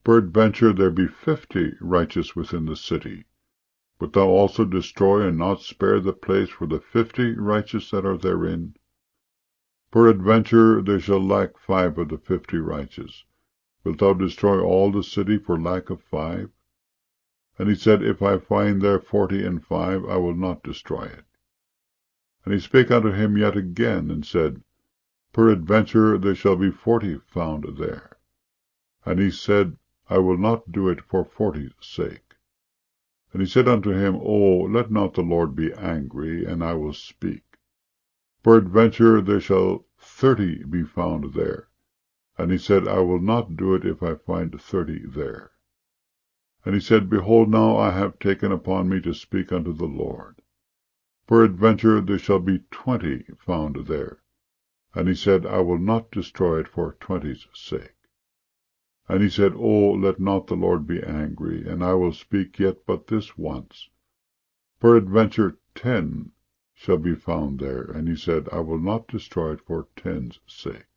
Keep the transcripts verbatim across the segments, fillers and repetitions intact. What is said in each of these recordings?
Peradventure there be fifty righteous within the city. Wilt thou also destroy and not spare the place for the fifty righteous that are therein? Peradventure there shall lack five of the fifty righteous. Wilt thou destroy all the city for lack of five? And he said, If I find there forty and five, I will not destroy it. And he spake unto him yet again, and said, Peradventure there shall be forty found there. And he said, I will not do it for forty's sake. And he said unto him, O, let not the Lord be angry, and I will speak. Peradventure there shall thirty be found there. And he said, I will not do it if I find thirty there. And he said, Behold, now I have taken upon me to speak unto the Lord. Peradventure there shall be twenty found there. And he said, I will not destroy it for twenty's sake. And he said, O, let not the Lord be angry, and I will speak yet but this once. Peradventure ten shall be found there. And he said, I will not destroy it for ten's sake.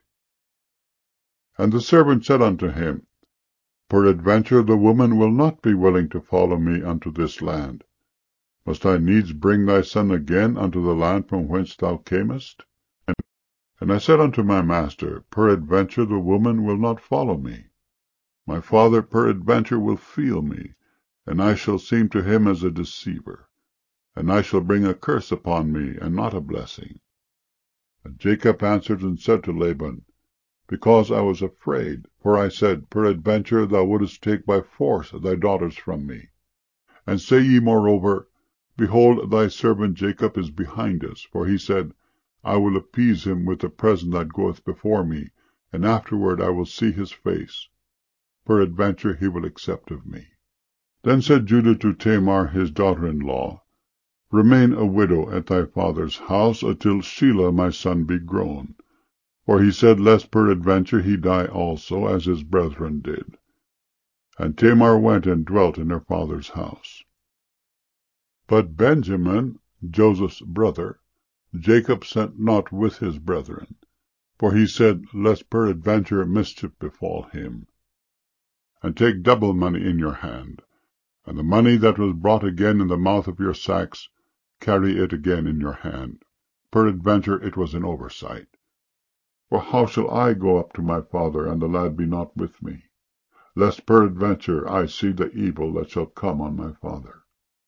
And the servant said unto him, Peradventure the woman will not be willing to follow me unto this land. Must I needs bring thy son again unto the land from whence thou camest? And, and I said unto my master, Peradventure the woman will not follow me. My father peradventure will feel me, and I shall seem to him as a deceiver, and I shall bring a curse upon me, and not a blessing. And Jacob answered and said to Laban, Because I was afraid, for I said, Peradventure thou wouldest take by force thy daughters from me. And say ye moreover, Behold, thy servant Jacob is behind us, for he said, I will appease him with the present that goeth before me, and afterward I will see his face. Peradventure he will accept of me. Then said Judah to Tamar his daughter-in-law, Remain a widow at thy father's house until Shelah my son be grown. For he said, Lest peradventure he die also, as his brethren did. And Tamar went and dwelt in her father's house. But Benjamin, Joseph's brother, Jacob sent not with his brethren, for he said, Lest peradventure mischief befall him. And take double money in your hand, and the money that was brought again in the mouth of your sacks, carry it again in your hand. Peradventure it was an oversight. For how shall I go up to my father, and the lad be not with me? Lest peradventure I see the evil that shall come on my father.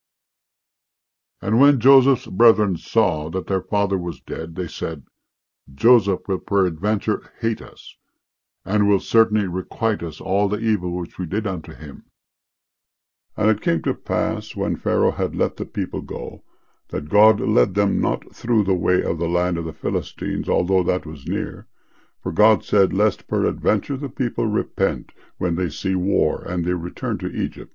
And when Joseph's brethren saw that their father was dead, they said, Joseph will peradventure hate us, and will certainly requite us all the evil which we did unto him. And it came to pass, when Pharaoh had let the people go, that God led them not through the way of the land of the Philistines, although that was near. For God said, Lest peradventure the people repent when they see war, and they return to Egypt.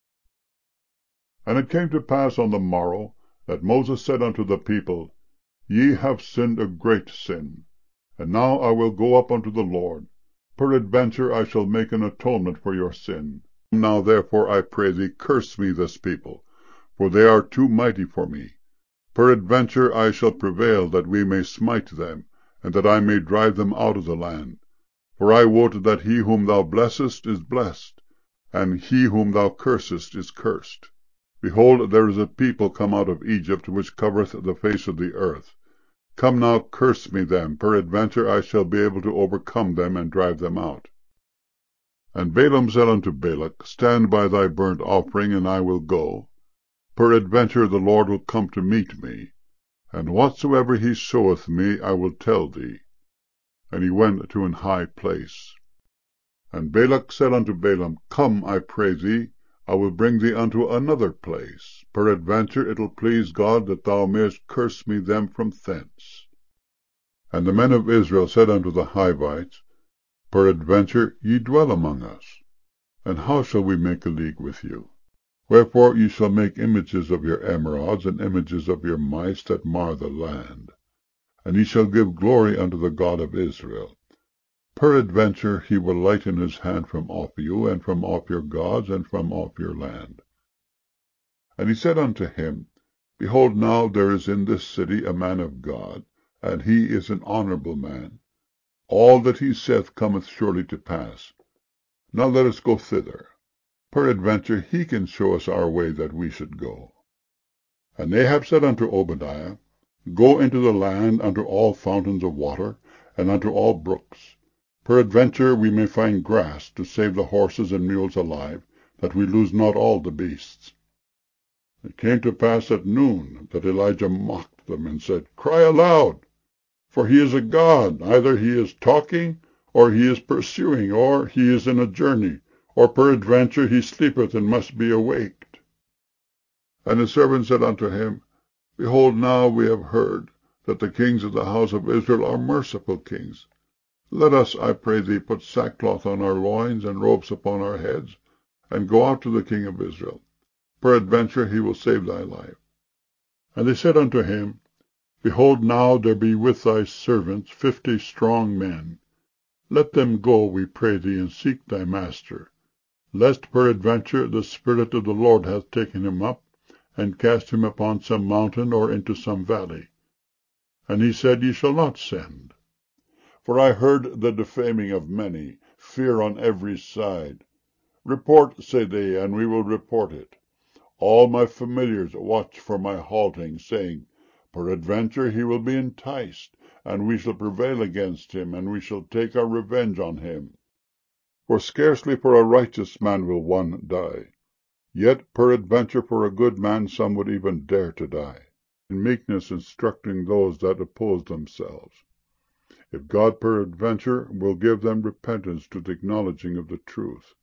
And it came to pass on the morrow, that Moses said unto the people, Ye have sinned a great sin, and now I will go up unto the Lord. Peradventure I shall make an atonement for your sin. Now therefore I pray thee, curse me this people, for they are too mighty for me. Peradventure I shall prevail that we may smite them, and that I may drive them out of the land. For I wot that he whom thou blessest is blessed, and he whom thou cursest is cursed. Behold, there is a people come out of Egypt, which covereth the face of the earth. Come now, curse me them, peradventure I shall be able to overcome them, and drive them out. And Balaam said unto Balak, Stand by thy burnt offering, and I will go. Peradventure the Lord will come to meet me, and whatsoever he showeth me I will tell thee. And he went to an high place. And Balak said unto Balaam, Come, I pray thee, I will bring thee unto another place. Peradventure it will please God that thou mayest curse me them from thence. And the men of Israel said unto the Hivites, Peradventure ye dwell among us, and how shall we make a league with you? Wherefore ye shall make images of your emerods, and images of your mice that mar the land. And ye shall give glory unto the God of Israel. Peradventure he will lighten his hand from off you, and from off your gods, and from off your land. And he said unto him, Behold, now there is in this city a man of God, and he is an honorable man. All that he saith cometh surely to pass. Now let us go thither. Peradventure he can show us our way that we should go. And Ahab said unto Obadiah, Go into the land unto all fountains of water, and unto all brooks. Peradventure we may find grass to save the horses and mules alive, that we lose not all the beasts. It came to pass at noon that Elijah mocked them, and said, Cry aloud, for he is a god. Either he is talking, or he is pursuing, or he is in a journey, or peradventure he sleepeth and must be awaked. And his servant said unto him, Behold, now we have heard that the kings of the house of Israel are merciful kings. Let us, I pray thee, put sackcloth on our loins, and robes upon our heads, and go out to the king of Israel. Peradventure he will save thy life. And they said unto him, Behold, now there be with thy servants fifty strong men. Let them go, we pray thee, and seek thy master, lest peradventure the Spirit of the Lord hath taken him up, and cast him upon some mountain, or into some valley. And he said, Ye shall not send. For I heard the defaming of many, fear on every side. Report, say they, and we will report it. All my familiars watch for my halting, saying, Peradventure he will be enticed, and we shall prevail against him, and we shall take our revenge on him. For scarcely for a righteous man will one die. Yet peradventure for a good man some would even dare to die, in meekness instructing those that oppose themselves. If God peradventure will give them repentance to the acknowledging of the truth.